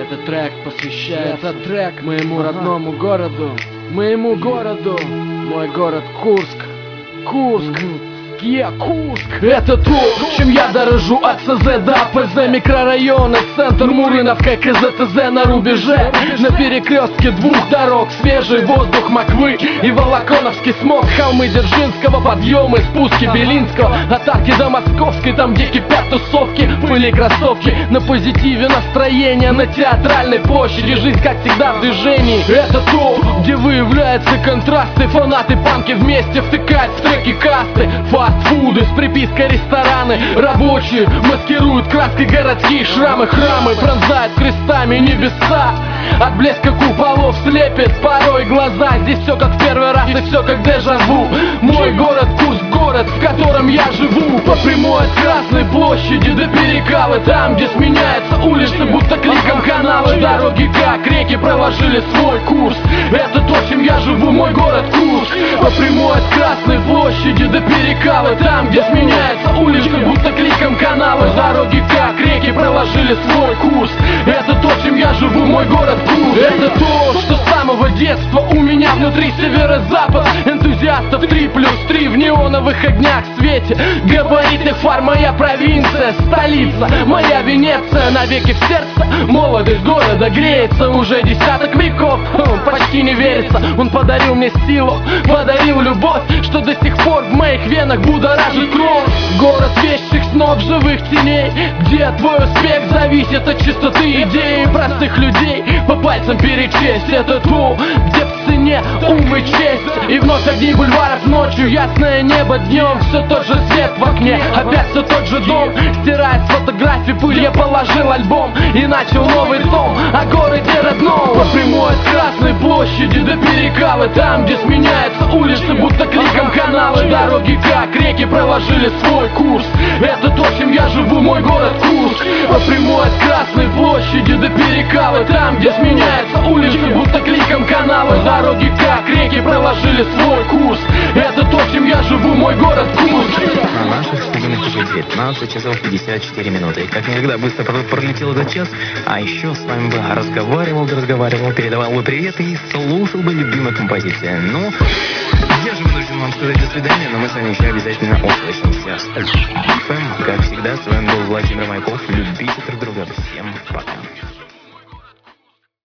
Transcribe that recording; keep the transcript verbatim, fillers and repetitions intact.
Этот трек посвящается Этот трек моему родному городу, моему городу, мой город Курск. Курск. Я Курск. Это то, чем я дорожу от СЗ до АПЗ. Микрорайоны, центр Мурыновка, КЗТЗ на рубеже. На перекрестке двух дорог свежий воздух Москвы и Волоконовский смог. Холмы Дзержинского, подъемы, спуски Белинского, от арки до Московской, там где кипят тусовки, пыли кроссовки. На позитиве настроение на Театральной площади. Жизнь как всегда в движении. Это то, где выявляются контрасты. Фанаты панки вместе втыкают в треки касты. Фастфуды с припиской рестораны. Рабочие маскируют краской городские шрамы. Храмы пронзают крестами небеса. От блеска куполов слепит порой глаза. Здесь все как в первый раз и все как дежаву. Мой город Курск, город, в котором я живу. По прямой от Красной площади до Перекала, там, где сменяются улицы, будто кликом каналы. Дороги как реки проложили свой курс. Это то, чем я живу, мой город Курск. По прямой от Красной площади до Перекала, там, где сменяются улицы, будто кликом каналы. Дороги как реки проложили свой курс. Это то, чем я живу, мой город Курск. Это то, что с самого детства у меня внутри. Северо-запад энтузиастов три плюс три в неоновых огнях в свете габаритных фар. Моя провинция, столица, моя Венеция. Навеки в сердце молодость города греется уже десяток веков. Почти не верится, он подарил мне силу, подарил любовь, что до сих пор в моих венах будоражит кровь. Город вещих снов, живых теней, где твой успех зависит от чистоты идей простых людей. По пальцам перечесть это то, где в цене ум и честь. И вновь огни бульваров ночью, ясное небо днем. Все тот же свет в окне, опять все тот же дом. Стирает с фотографий пыль, я положил альбом и начал новый том о городе родном. По прямой от Красной площади до Перекала, там, где сменяются улицы, будто кликом каналы. Дороги как реки проложили свой курс. Это то, чем я живу, мой город Курск. По прямой от Красной площади до Перекала, там, где сменяются улицы, будто кликом каналы. Дороги как реки проложили свой курс. Это то, чем я живу, мой город Курск. На наших студийных часах девятнадцать часов пятьдесят четыре минуты. Как никогда быстро пролетел этот час. А еще с вами бы разговаривал, да разговаривал, передавал бы привет и слушал бы любимые композиции. Ну, я же вынужден вам сказать до свидания, но мы с вами еще обязательно услышимся. Как всегда, с вами был Владимир Майков. Любите друг друга. Всем пока.